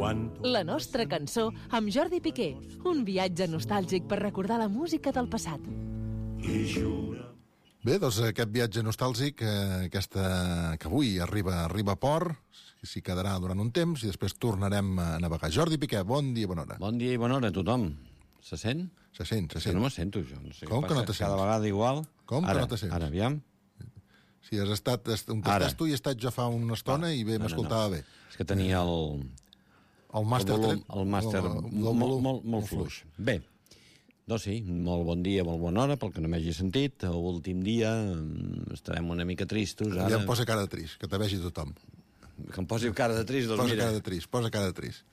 La nostra cançó amb Jordi Piqué. Un viatge nostàlgic per recordar la música del passat. Bé, doncs aquest viatge nostàlgic, que avui arriba a port, s'hi quedarà durant un temps i després tornarem a navegar. Jordi Piqué, bon dia i bona hora. Bon dia i bona hora a tothom. Se sent? Se sent. Que no me sento, jo. No sé Com que no te sents? Cada vegada igual. Com que no te sents? Ara, aviam. Si has estat... On estàs tu i he estat jo fa una estona i m'escoltava bé. És que tenia el màster molt fluix. Bé, doncs sí, molt bon dia, molt bona hora, pel que no m'hagi sentit. L'últim dia estarem una mica tristos. Ja em posa cara de trist, que te vegi tothom. Que em posi cara de trist, doncs mira. Posa cara de trist.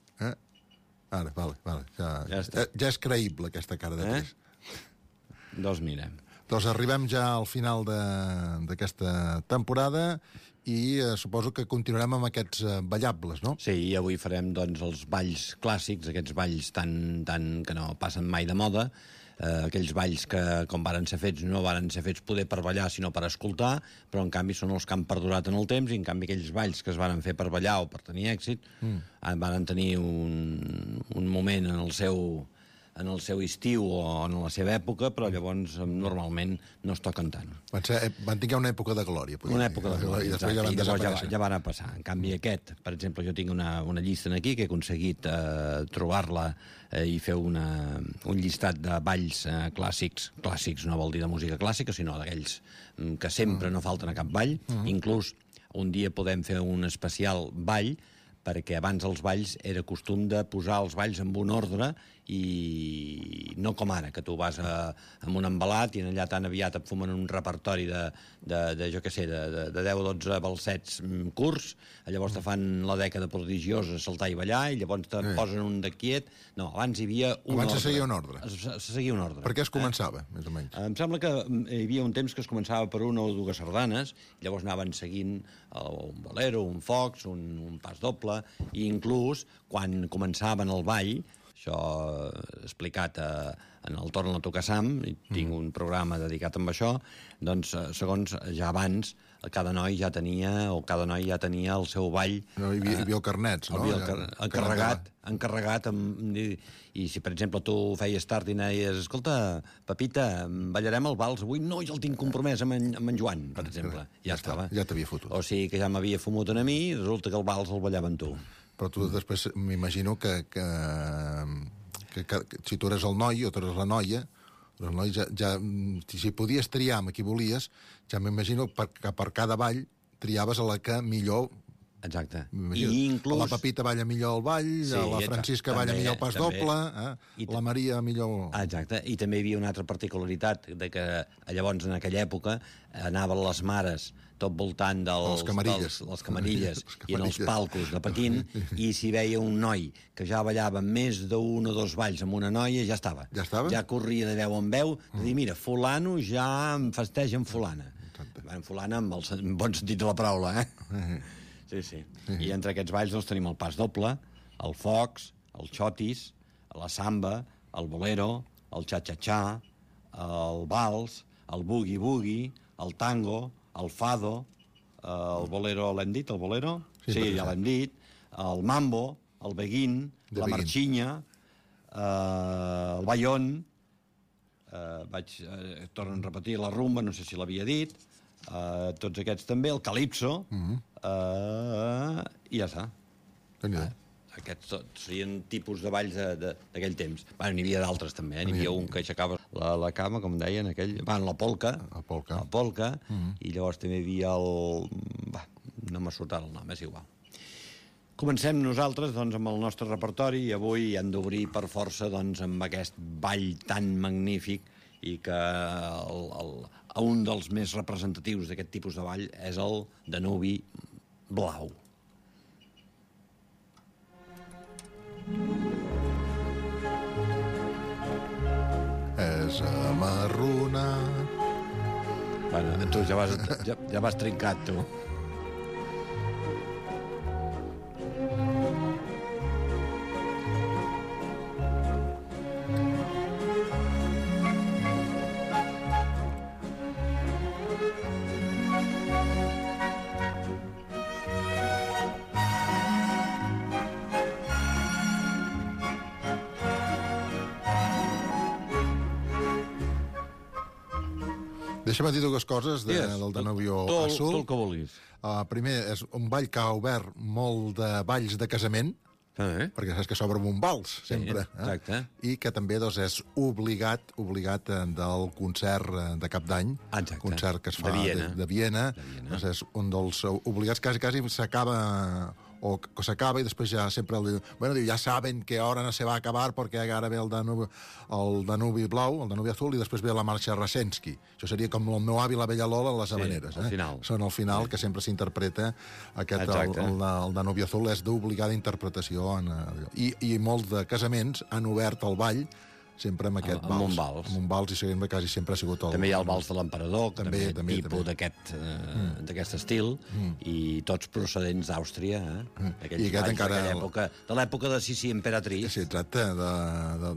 Ara, vale. Ja és creïble, aquesta cara de trist. Doncs mira. Doncs arribem ja al final d'aquesta temporada i suposo que continuarem amb aquests ballables, no? Sí, i avui farem doncs els balls clàssics, aquests balls tan que no passen mai de moda, aquells balls que, com varen ser fets, no varen ser fets poder per ballar, sinó per escoltar, però en canvi són els que han perdurat en el temps, i en canvi aquells balls que es varen fer per ballar o per tenir èxit, varen tenir un moment en el seu estiu o en la seva època, però llavors normalment no es toquen tant. Van tinguer una època de glòria. Una època de glòria, i després ja van passar. En canvi aquest, per exemple, jo tinc una llista aquí que he aconseguit trobar-la i fer un llistat de balls clàssics no vol dir de música clàssica, sinó d'aquells que sempre no falten a cap ball. Inclús un dia podem fer un especial ball, perquè abans els balls era costum de posar els balls en un ordre i no com ara, que tu vas amb un embalat i allà tan aviat et fumen un repertori de jo què sé, de 10 o 12 balsets curts, llavors te fan la dècada prodigiosa, saltar i ballar, i llavors te posen un de quiet. No, abans hi havia un ordre. Abans se seguia un ordre. Se seguia un ordre. Per què es començava, més o menys? Em sembla que hi havia un temps que es començava per una o dues sardanes, llavors anaven seguint un bolero, un fox, un pas doble, i inclús quan començaven el ball, això explicat en el Torn a tocar Sam, i tinc un programa dedicat amb això, doncs segons ja abans cada noi ja tenia el seu ball. No, hi havia carnets, no? Encarregat i si per exemple tu feies tard i deies, escolta, Pepita, ballarem el vals avui? No, jo el tinc compromès amb en Joan, per exemple. Ja estava. Ja t'havia fotut. O sigui que ja m'havia fumut a mi i resulta que el vals el ballaven tu. Però tu després m'imagino que si tu eres el noi o tu eres la noia, si podies triar amb qui volies, ja m'imagino que per cada ball triaves a la que millor. Exacte. I inclús la Pepita balla millor el ball, sí, la Francisca balla millor el pas doble, la Maria millor... Exacte, i també hi havia una altra particularitat, de que llavors en aquella època anaven les mares tot voltant les camarilles i en els palcos de Pequín, i si veia un noi que ja ballava més d'un o dos balls amb una noia, ja estava. Ja estava? Ja corria de veu en veu, de dir, mira, fulano ja em festeja amb fulana. Fulana amb el bon sentit de la paraula, Sí. I entre aquests balls doncs tenim el pas doble, el fox, el xotis, la samba, el bolero, el cha-cha-cha, el vals, el boogie-boogie, el tango, el fado, el bolero, l'hem dit, el bolero? Sí, ja l'hem dit. El mambo, el beguín, la marxinya, el ballon, torno a repetir, la rumba, no sé si l'havia dit, tots aquests també, el calipso, i ja està. Aquests serien tipus de balls d'aquell temps. N'hi havia d'altres també, n'hi havia un que aixecava la cama, com deien, la polca, i llavors també hi havia no m'ha sortit el nom, és igual. Comencem nosaltres doncs, amb el nostre repertori, i avui hem d'obrir per força doncs, amb aquest ball tan magnífic, i que un dels més representatius d'aquest tipus de ball és el Danubi Blau. És amarronat. Bueno, tu ja vas trincat, tu. Deixa'm dir dues coses del Danubio Azul. Tot el que vulguis. Primer, és un ball que ha obert molt de balls de casament, perquè saps que s'obre amb un vals, sempre. Exacte. I que també és obligat del concert de cap d'any, concert que es fa de Viena. Doncs és un dels obligats, quasi s'acaba o que s'acaba i després ja sempre diu, ja saben que ara no se va acabar perquè ara ve el Danubi blau, el Danubi azul, i després ve la marxa Rasensky. Això seria com el meu avi, la vella Lola, les Havaneres. Al final. Són al final, que sempre s'interpreta el Danubi azul, és d'obligada interpretació. I molts de casaments han obert el ball sempre amb aquest vals. Amb un vals, i quasi sempre ha sigut el... També hi ha el vals de l'emperador, que també tipus d'aquest estil, i tots procedents d'Àustria, aquells balls d'aquella època, de l'època de Sissi Imperatriz. Sí, exacte, de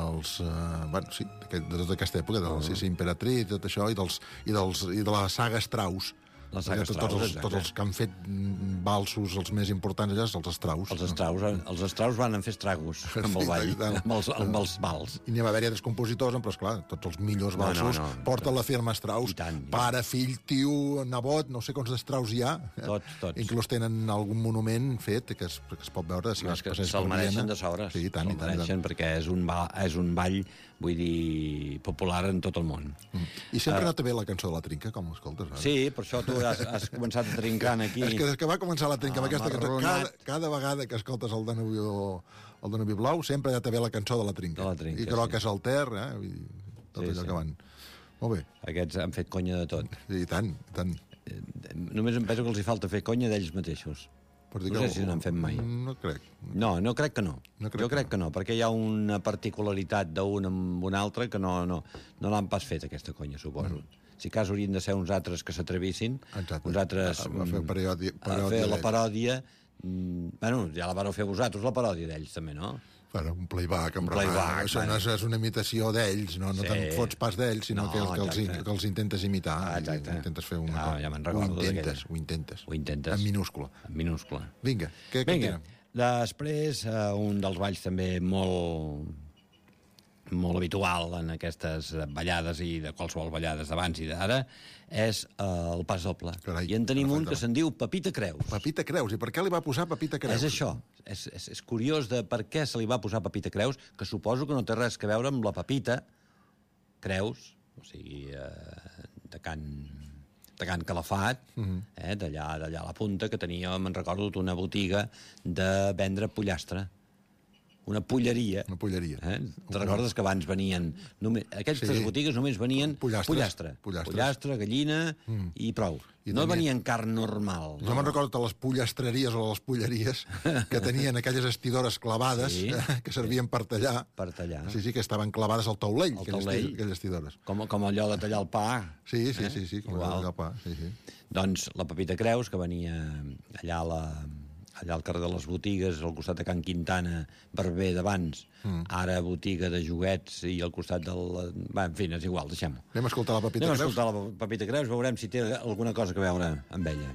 tota aquesta època, de Sissi Imperatriz, tot això, i de la saga Strauss. Tots els que han fet valsos, els més importants allà, els Strauss. Els Strauss van fer estragos amb el ball, amb els vals. I n'hi va haver altres compositors, però esclar, tots els millors valsos porten la firma Strauss. Pare, fill, tio, nebot, no sé quants Strauss hi ha. Tots. Inclús tenen algun monument fet que es pot veure. Se'l mereixen de sobres. Sí, tant. Se'l mereixen perquè és un ball, vull dir, popular en tot el món. I sempre ha anat bé la cançó de la Trinca, com l'escoltes? Sí, per això tu has començat a trincar aquí. És que va començar la Trinca amb aquesta cançó. Cada vegada que escoltes el Danubi blau, sempre ha d'haver la cançó de la Trinca. I groc és el ter, tot allò que van... Molt bé. Aquests han fet conya de tot. I tant. Només em penso que els hi falta fer conya d'ells mateixos. No sé si n'han fet mai. No crec. No crec que no. Jo crec que no, perquè hi ha una particularitat d'un amb un altre que no l'han pas fet, aquesta conya, suposo. Si cas haurien de ser uns altres que s'atrevissin, uns altres a fer la paròdia. Bueno, ja la vareu fer vosaltres, la paròdia d'ells, també, no? Bueno, un playback, això no és una imitació d'ells, no te'n fots pas d'ells, sinó que els intentes imitar. Intentes fer una cosa. Ja me'n recordo d'aquelles. Ho intentes. En minúscula. Vinga, què continua? Després, un dels balls també molt habitual en aquestes ballades i de qualsevol ballades d'abans i d'ara és el pas doble. I en tenim un que se'n diu Pepita Creus. Pepita Creus. I per què li va posar Pepita Creus? És això. És curiós de per què se li va posar Pepita Creus, que suposo que no té res a veure amb la Pepita Creus, o sigui, de Can Calafat, d'allà a la punta, que tenia, me'n recordo, una botiga de vendre pollastre. Una polleria. Te recordes que abans venien... Aquestes botigues només venien pollastre, gallina i prou. No venien carn normal. Jo me'n recordo de les pollastreries o les polleries que tenien aquelles estidores clavades que servien per tallar. Sí, que estaven clavades al taulell, aquelles estidores. Com allò de tallar el pa. Sí, com allò de tallar el pa. Doncs la Pepita Creus, que venia allà al carrer de les Botigues, al costat de Can Quintana, Barber d'abans, ara botiga de joguets i al costat del... En fi, és igual, deixem-ho. Anem a escoltar la Pepita Creus? Anem a escoltar la Pepita Creus, veurem si té alguna cosa a veure amb ella.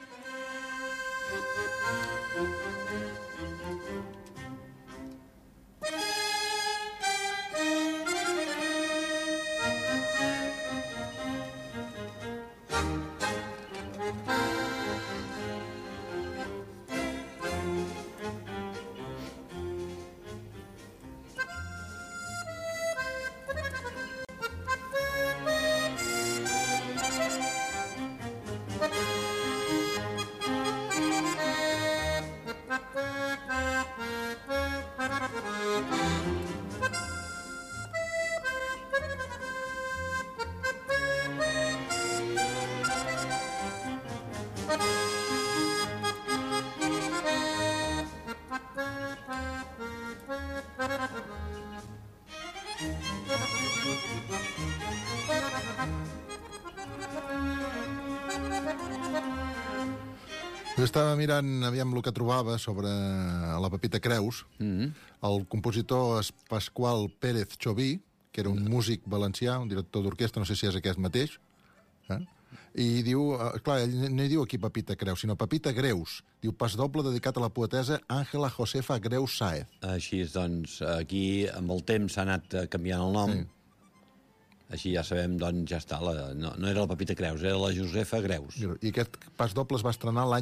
Jo estava mirant, aviam el que trobava sobre la Pepita Creus. El compositor és Pasqual Pérez Choví, que era un músic valencià, un director d'orquestra, no sé si és aquest mateix. I diu, clar, ell no hi diu aquí Pepita Creus, sinó Pepita Greus. Diu pas doble dedicat a la poetesa Àngela Josefa Greus Sáez. Així és, doncs, aquí amb el temps s'ha anat canviant el nom. Així ja sabem, doncs ja està. No era la Pepita Creus, era la Josefa Greus. I aquest pas doble es va estrenar l'any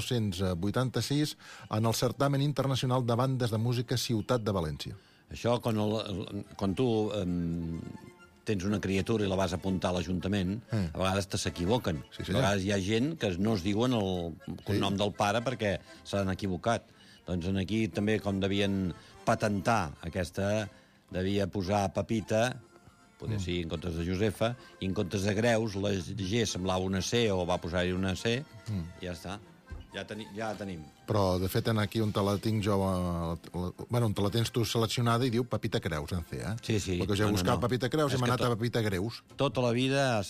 1986 en el certamen internacional de bandes de música Ciutat de València. Això, quan tu tens una criatura i la vas apuntar a l'Ajuntament, a vegades s'equivoquen. Sí, a vegades hi ha gent que no es diuen el cognom del pare perquè s'han equivocat. Doncs aquí també, com devien patentar aquesta, devia posar Pepita, poder sí, en comptes de Josefa, i en comptes de Greus, la G semblava una C, o va posar-hi una C, i ja està. Ja tenim. Però, de fet, aquí on te la tinc jo... Bueno, on te la tens tu seleccionada i diu Pepita Creus, en C, eh? Sí. Perquè jo he buscat Pepita Creus i hem anat a Pepita Greus. Tota la vida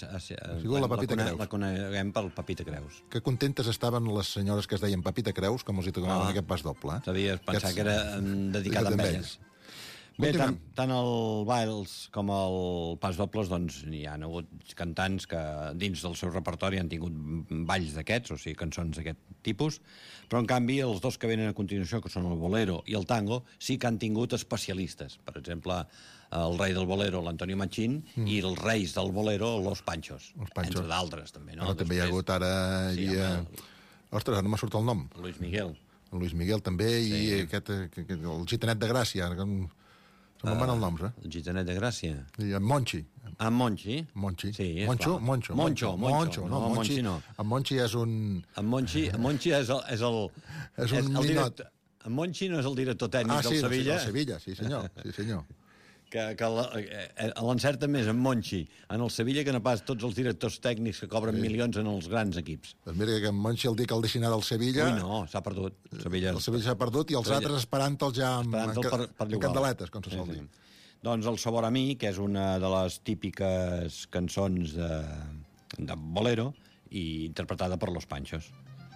la coneguem per Pepita Creus. Que contentes estaven les senyores que es deien Pepita Creus, com els hi tocaven aquest pas doble. Sabies pensar que era dedicat a elles. Bé, tant el Valls com el Pas Dobles, doncs, hi ha hagut cantants que dins del seu repertori han tingut balls d'aquests, o sigui, cançons d'aquest tipus, però, en canvi, els dos que venen a continuació, que són el bolero i el tango, sí que han tingut especialistes. Per exemple, el rei del bolero, l'Antonio Machín, i els reis del bolero, los Panchos. Entre d'altres, també, no? També hi ha hagut ara... Ostres, ara no m'ha sortit el nom. Luis Miguel. Luis Miguel, també, i el Gitanet de Gràcia, se me'n van els noms, El Gitanet de Gràcia. I en Monchi. En Monchi? Monchi. Sí, Moncho. No, Monchi no. En Monchi és un... En Monchi és el... És un ninot. En Monchi no és el director tècnic del Sevilla. Ah, sí, del Sevilla, sí senyor. Que l'encerta més en Monchi en el Sevilla que no pas tots els directors tècnics que cobren milions en els grans equips. Doncs mira que en Monchi el dia que el deixin anar del Sevilla... Ui, no, s'ha perdut. El Sevilla s'ha perdut i els altres esperant-el ja amb candeletes, com se sol dir. Doncs el Sabor a mi, que és una de les típiques cançons de bolero i interpretada per Los Panchos.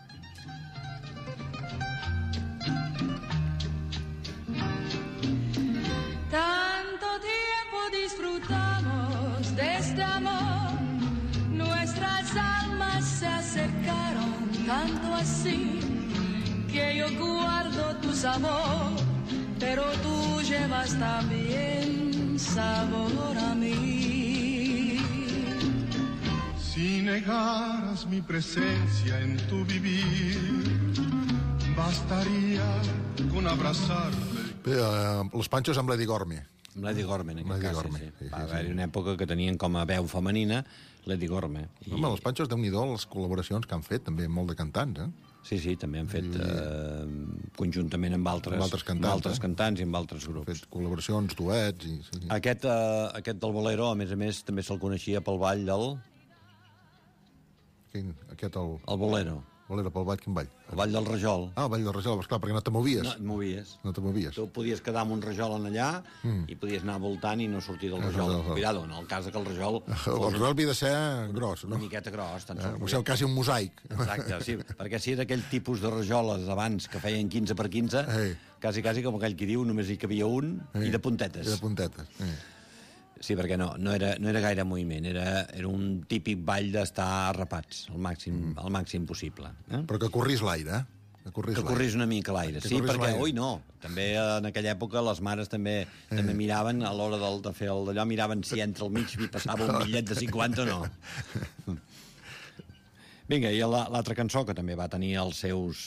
Disfrutamos de este amor, nuestras almas se acercaron tanto así, que yo guardo tu sabor, pero tú llevas también sabor a mí. Si negaras mi presencia en tu vivir, bastaría con abrazarte. Los Panchos amb Lady Gorme. Amb Lady Gorme, en aquest cas, sí. Va haver-hi una època que tenien com a veu femenina Lady Gorme. Home, els Panchos, Déu-n'hi-do, les col·laboracions que han fet, també molt de cantants, eh? Sí, també han fet conjuntament amb altres cantants i amb altres grups. Han fet col·laboracions, duets... Aquest del bolero, a més, també se'l coneixia pel ball del... El bolero. Bolero, pel ball, quin ball? El ball del Rajol. Ah, el ball del Rajol, esclar, perquè no te movies. No et movies. No te movies. Tu podies quedar amb un rajol en allà i podies anar voltant i no sortir del rajol. Cuidado, en el cas que el rajol... El rajol havia de ser gros, no? Una miqueta gros. O sigui, quasi un mosaic. Exacte, sí, perquè si era aquell tipus de rajoles abans que feien 15 per 15, quasi com aquell que diu, només hi cabia un i de puntetes. I de puntetes, Sí, perquè no era gaire moviment, era un típic ball d'estar arrapats al màxim possible. Però que corris l'aire, Que corris una mica l'aire, sí, perquè, també en aquella època les mares també miraven, a l'hora de fer el d'allò, miraven si entre el mig hi passava un bitllet de 50 o no. Vinga, i l'altra cançó, que també va tenir els seus...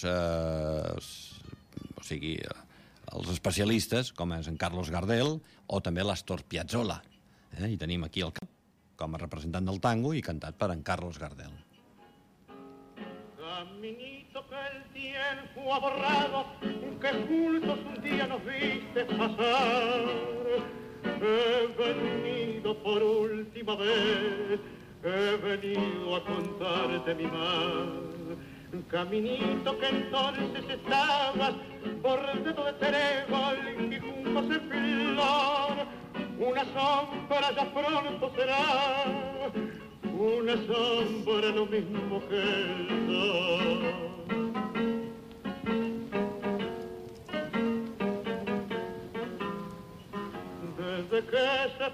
o sigui, els especialistes, com és en Carlos Gardel, o també l'Astor Piazzolla. I tenim aquí el cap com a representant del tango i cantat per en Carlos Gardel. Caminito que el tiempo ha borrado, que juntos un día nos viste pasar. He venido por última vez, he venido a contarte mi mal. Caminito que entonces estabas bordado de trébol y juncos en flor. Una sombra ya pronto será, una sombra lo mismo que el sol. Desde que se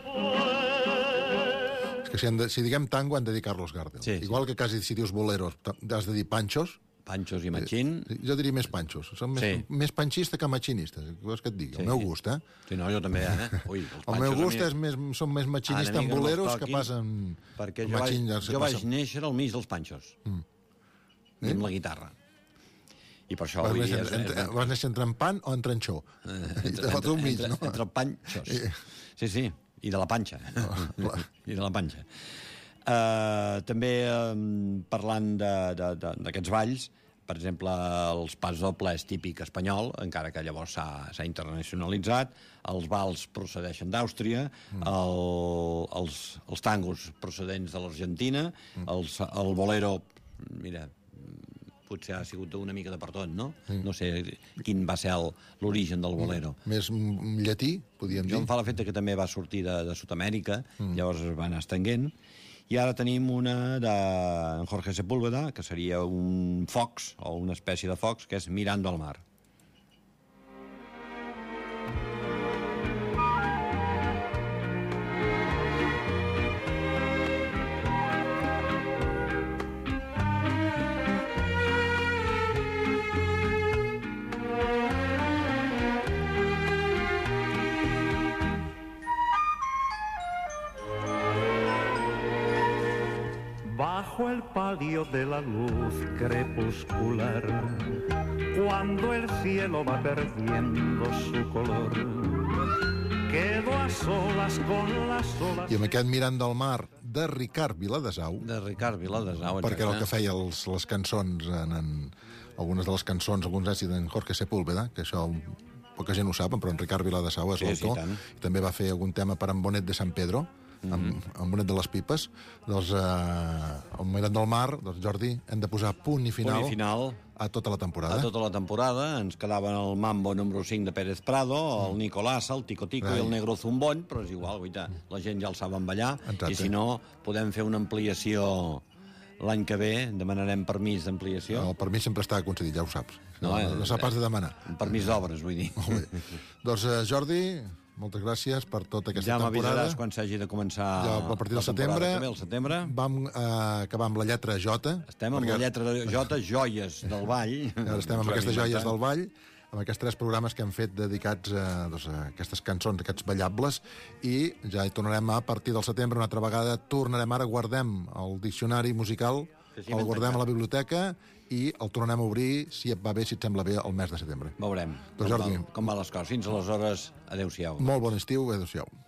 fue... És que si diguem tango han de dir Carlos Gardel. Igual que quasi si dius boleros has de dir Panchos, Panxos i matxin. Jo diria més panxos. Som més panxista que matxinistes. Vols que et digui? El meu gust, eh? Sí, no, jo també, Ui, el meu gust som més matxinistes amb boleros que passen... Perquè jo vaig néixer al mig dels panxos. I amb la guitarra. I per això avui... Vas néixer entre en pan o entre en xó? Entre panxos. Sí, i de la panxa. I de la panxa. També parlant d'aquests balls, per exemple, els pas doble és típic espanyol, encara que llavors s'ha internacionalitzat, els vals procedeixen d'Àustria, els tangos procedents de l'Argentina, el bolero, mira, potser ha sigut una mica de per tot, no? No sé quin va ser l'origen del bolero. Més llatí, podríem dir. Jo em fa l'efecte que també va sortir de Sud-amèrica, llavors es va anar estenguent. I ara tenim una de Jorge Sepúlveda, que seria un fox, o una espècie de fox, que és Mirando al mar. Bajo el palio de la luz crepuscular, cuando el cielo va perdiendo su color, quedo a solas con las olas... I amb aquest Mirant del mar de Ricard Viladesau... Perquè era el que feia les cançons, algunes de les cançons, alguns èxits d'en Jorge Sepúlveda, que això poca gent ho sap, però en Ricard Viladesau és l'autor. També va fer algun tema per en Bonet de San Pedro, amb Bonet de les Pipes. Doncs, al Mirant del mar, doncs, Jordi, hem de posar punt i final a tota la temporada. A tota la temporada. Ens quedaven el Mambo número 5 de Pérez Prado, el Nicolás, el Tico Tico i el Negro Zumbón, però és igual, la gent ja el sap ballar, i si no, podem fer una ampliació l'any que ve, demanarem permís d'ampliació. El permís sempre està concedit, ja ho saps. No s'ha pas de demanar. Un permís d'obres, vull dir. Molt bé. Doncs, Jordi, moltes gràcies per tota aquesta temporada. Ja m'avisaràs quan s'hagi de començar a partir del setembre. Vam acabar amb la lletra J. Estem amb la lletra J, joies del ball. Ara estem amb aquestes joies del ball, amb aquests 3 programes que hem fet dedicats a aquestes cançons, aquests ballables, i ja hi tornarem a partir del setembre una altra vegada. Ara guardem el diccionari musical, el guardem a la biblioteca i el tornarem a obrir, si et va bé, si et sembla bé, el mes de setembre. Veurem com van les coses. Fins aleshores, adéu-siau. Molt bon estiu, adéu-siau.